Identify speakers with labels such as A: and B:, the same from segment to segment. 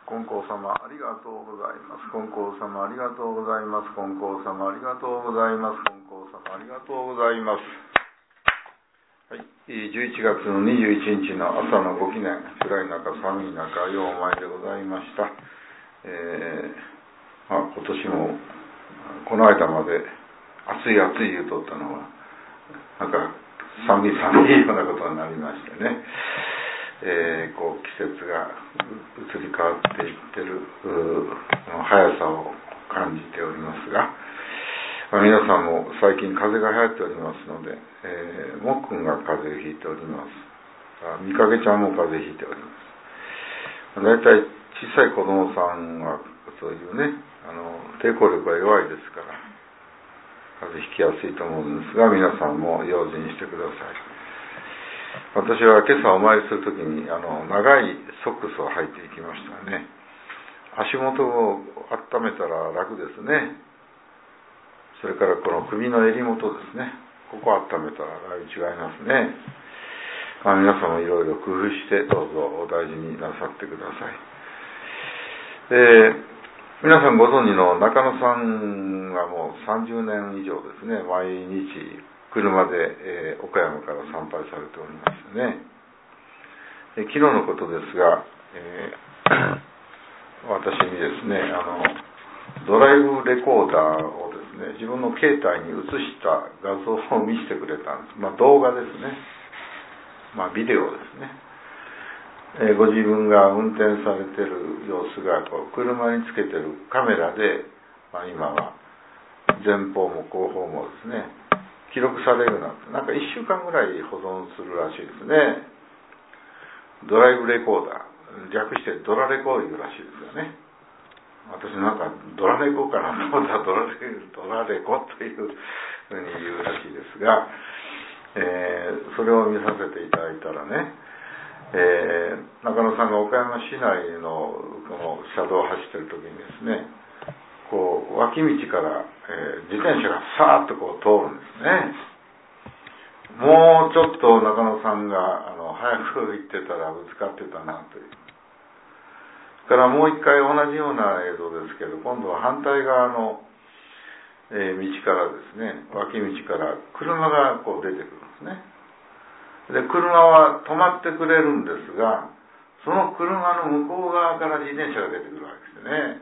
A: 金光様ありがとうございます。金光様ありがとうございます。金光様ありがとうございます。金光様ありがとうございます。はい、11月の21日の朝のご記念、暗い中寒い中ようお前でございました。今年もこの間まで暑い暑い言うとったのはなんか寒い寒いようなことになりましてね、季節が移り変わっていってる速さを感じておりますが、皆さんも最近風邪が流行っておりますので、もっくんが風邪をひいております。みかけちゃんも風邪ひいております。だいたい小さい子供さんはそういうね、抵抗力が弱いですから風邪ひきやすいと思うんですが、皆さんも用心してください。私は今朝お参りするときに長いソックスを履いていきましたね。足元を温めたら楽ですね。それからこの首の襟元ですね、ここを温めたらだいぶ違いますね。皆さんもいろいろ工夫してどうぞお大事になさってください。皆さんご存知の中野さんはもう30年以上ですね、毎日車で、岡山から参拝されておりましてね。昨日のことですが、私にですね、ドライブレコーダーをですね、自分の携帯に映した画像を見せてくれたんです。動画ですね。ビデオですね。ご自分が運転されている様子が車につけてるカメラで、今は前方も後方もですね記録されるなんか1週間ぐらい保存するらしいですね。ドライブレコーダー、略してドラレコいうらしいですよね。私なんかドラレコかなと思ったらドラレコというふうに言うらしいですが、それを見させていただいたらね、中野さんが岡山市内のこの車道を走っている時にですね、脇道から、自転車がさーっと通るんですね。もうちょっと中野さんが早く行ってたらぶつかってたなという。からもう一回同じような映像ですけど、今度は反対側の、道からですね、脇道から車が出てくるんですね。で、車は止まってくれるんですが、その車の向こう側から自転車が出てくるわけですね。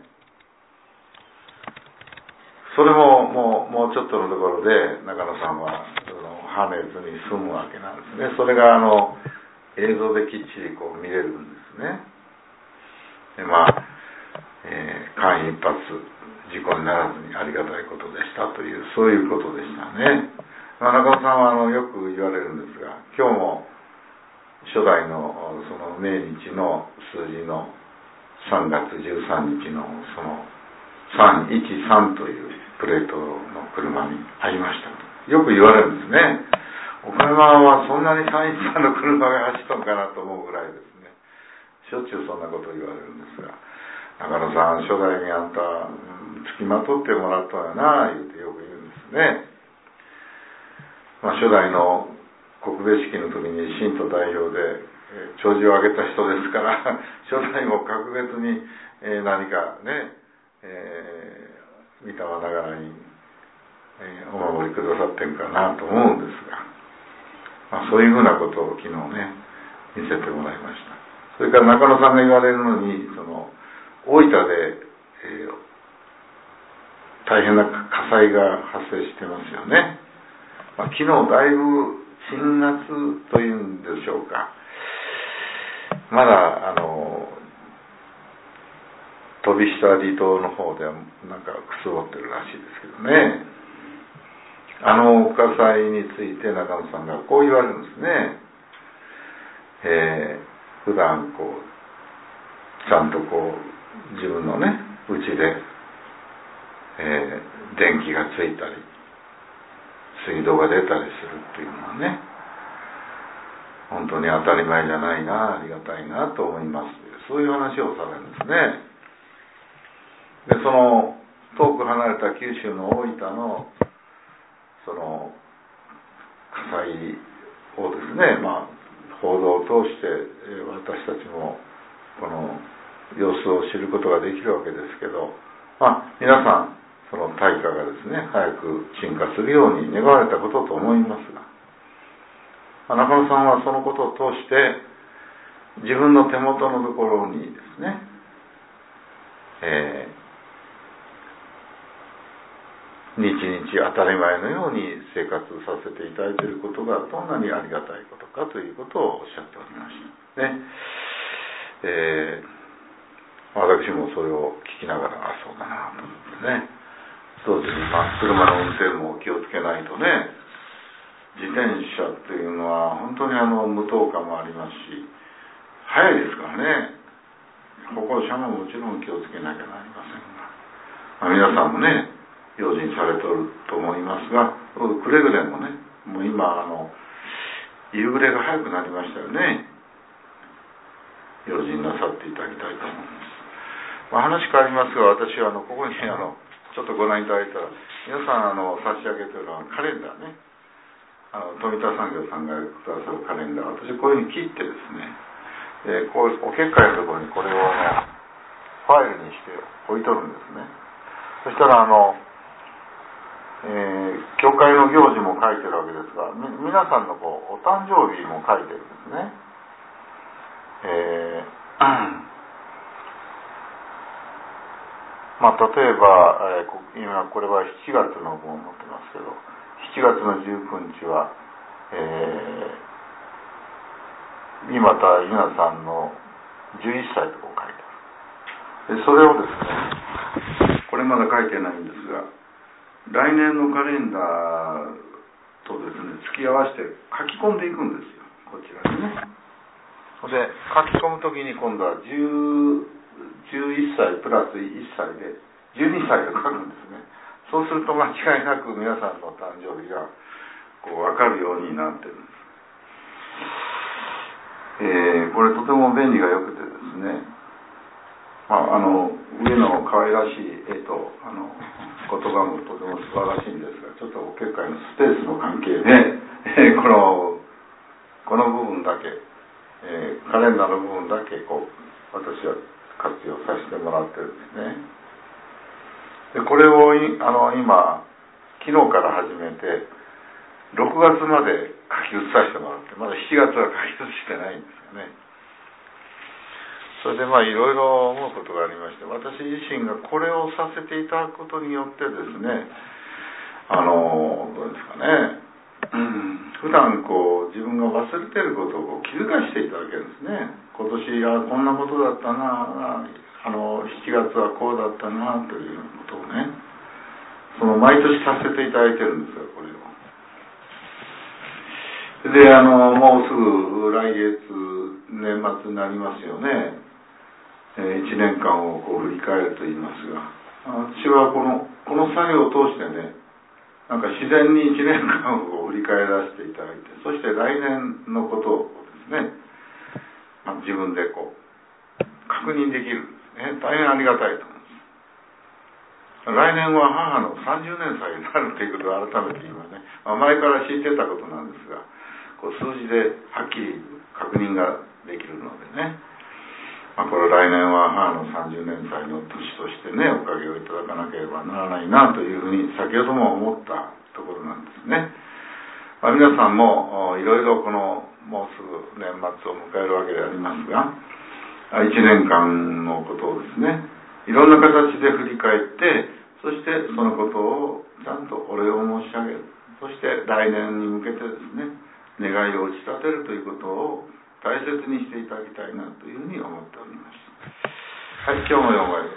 A: それももうちょっとのところで中野さんは跳ねずに済むわけなんですね。それが映像できっちり見れるんですね。で間一髪事故にならずにありがたいことでしたという、そういうことでしたね。中野さんはよく言われるんですが、今日も初代のその命日の数字の3月13日のその313というプレートの車に入りましたとよく言われるんですね。岡山はそんなに313の車が走ったのかなと思うぐらいですね、しょっちゅうそんなことを言われるんですが、中野さん初代にあんた付きまとってもらったよな言うてよく言うんですね。初代の告別式の時に信徒代表で弔辞を挙げた人ですから初代も格別に何かね、御霊ながらにお守りくださってんかなと思うんですが、そういうふうなことを昨日ね見せてもらいました。それから中野さんが言われるのに大分で、大変な火災が発生してますよね。昨日だいぶ鎮圧というんでしょうか、まだ飛び下離島の方ではなんかくすぶってるらしいですけどね。火災について中野さんがこう言われるんですね。普段ちゃんと自分のね家で、電気がついたり水道が出たりするっていうのはね、本当に当たり前じゃないな、ありがたいなと思います。そういう話をされるんですね。で、その遠く離れた九州の大分のその火災をですね、報道を通して私たちもこの様子を知ることができるわけですけど、皆さんその大化がですね早く鎮火するように願われたことと思いますが、中野さんはそのことを通して自分の手元のところにですね、日々当たり前のように生活させていただいていることがどんなにありがたいことかということをおっしゃっておりましたね。私もそれを聞きながらそうだなと思ってね、同時に車の運転も気をつけないとね、自転車っていうのは本当に無灯火もありますし速いですからね、歩行者ももちろん気をつけなきゃなりませんが、皆さんもね用心されておると思いますが、くれぐれもね、もう今夕暮れが早くなりましたよね。用心なさっていただきたいと思います。話変わりますが、私はここにちょっとご覧いただいたら、皆さん差し上げているのはカレンダーね、富田産業さんがくださるカレンダー、私こういうふうに切ってですね、こうお結界のところにこれをファイルにして置いとるんですね。そしたら教会の行事も書いてるわけですが、皆さんのお誕生日も書いてるんですね。例えば、今これは7月の分を持ってますけど、7月の19日は、三股ゆなさんの11歳と書いてある。でそれをですね、これまだ書いてないんですが、来年のカレンダーとですね付き合わせて書き込んでいくんですよ、こちらにね。で書き込むときに今度は11歳プラス1歳で12歳を書くんですね。そうすると間違いなく皆さんの誕生日が分かるようになってるんです。これとても便利がよくてですね、上の可愛らしい絵と言葉もとても素晴らしいんですが、ちょっとお結界のスペースの関係で、この部分だけ、カレンダーの部分だけ私は活用させてもらってるんですね。でこれを今昨日から始めて6月まで書き写させてもらって、まだ7月は書き写してないんですよね。それでいろいろ思うことがありまして、私自身がこれをさせていただくことによってですね、どうですかね、普段自分が忘れていることを気づかせていただけるんですね。今年こんなことだったな、7月はこうだったなということをね、毎年させていただいてるんですよ、これを。でもうすぐ来月年末になりますよね。1年間を振り返ると言いますが、私はこの作業を通してね、なんか自然に1年間を振り返らせていただいて、そして来年のことをですね、自分で確認できるんですね。大変ありがたいと思います。来年は母の30年祭になるということを改めて言いますね。前から知ってたことなんですが、数字ではっきり確認ができるのでね、これ来年は母の30年祭の年としてね、おかげをいただかなければならないなというふうに先ほども思ったところなんですね。皆さんもいろいろもうすぐ年末を迎えるわけでありますが、1年間のことをですね、いろんな形で振り返って、そしてそのことをちゃんとお礼を申し上げる、そして来年に向けてですね、願いを打ち立てるということを大切にしていただきたいなというふうに思っております。はい、今日も読まれ